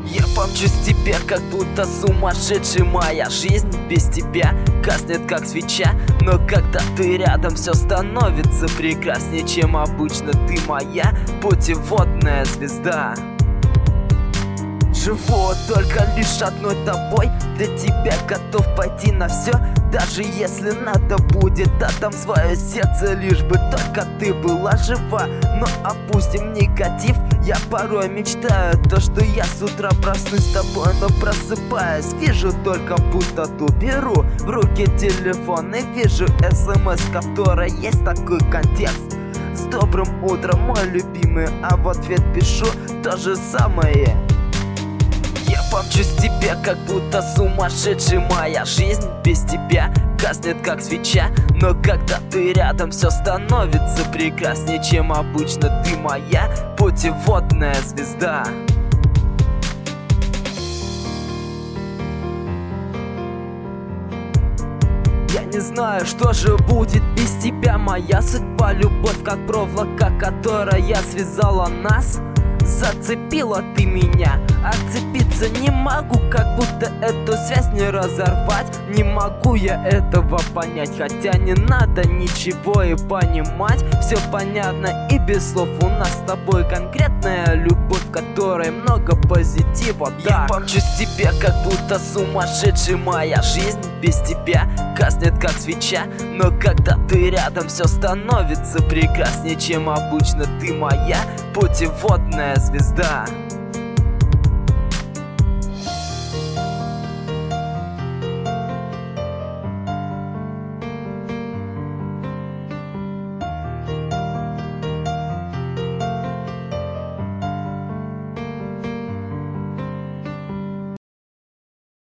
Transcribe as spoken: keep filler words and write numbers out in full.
Я помчусь к тебе, как будто сумасшедший. Моя жизнь без тебя гаснет, как свеча. Но когда ты рядом, все становится прекраснее, чем обычно. Ты моя путеводная звезда. Живу только лишь одной тобой. Для тебя готов пойти на все, даже если надо будет. Отдам свое сердце, лишь бы только ты была жива. Но опустим негатив. Я порой мечтаю то, что я с утра проснусь с тобой. Но просыпаясь, вижу только пустоту. Беру в руки телефон и вижу смс, в которой есть такой контекст: с добрым утром, мой любимый. А в ответ пишу то же самое. Я помчусь к тебе, как будто сумасшедший. Моя жизнь без тебя гаснет, как свеча. Но когда ты рядом, все становится прекраснее, чем обычно. Ты моя путеводная звезда. Я не знаю, что же будет без тебя. Моя судьба, любовь, как проволока, которая связала нас. Зацепила ты меня, отцепиться не могу, как будто эту связь не разорвать. Не могу я этого понять, хотя не надо ничего и понимать. Все понятно и без слов. У нас с тобой конкретная любовь, в которой много позитива. Я помчусь к тебе, как будто сумасшедший. Моя жизнь без тебя гаснет, как свеча. Но когда ты рядом, все становится прекраснее, чем обычно. Ты моя путеводная звезда.